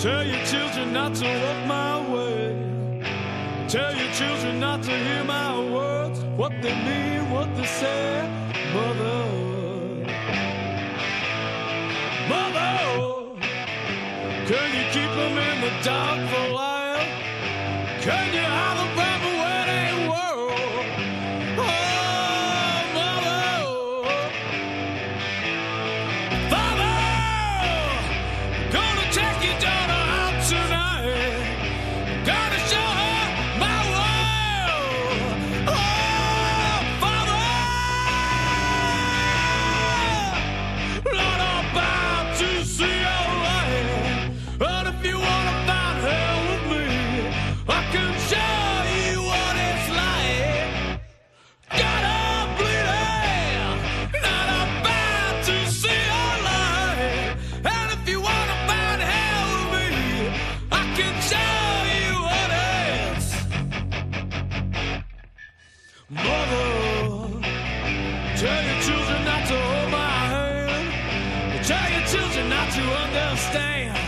Tell your children not to walk my way. Tell your children not to hear my words, what they mean, what they say. Mother, mother, can you keep them in the dark for a while? Can you hide them from the wedding world? Oh, mother, father, gonna take your daughter out tonight. Gonna show her my world. Oh, father, Lord, I'm about to see your light. But if you wanna find hell with me, I can show you what it's like. Got a bleeding, not about to see your light. And if you wanna find hell with me, I can show you what it's. Mother, tell your children not to hold my hand. Tell your children not to understand.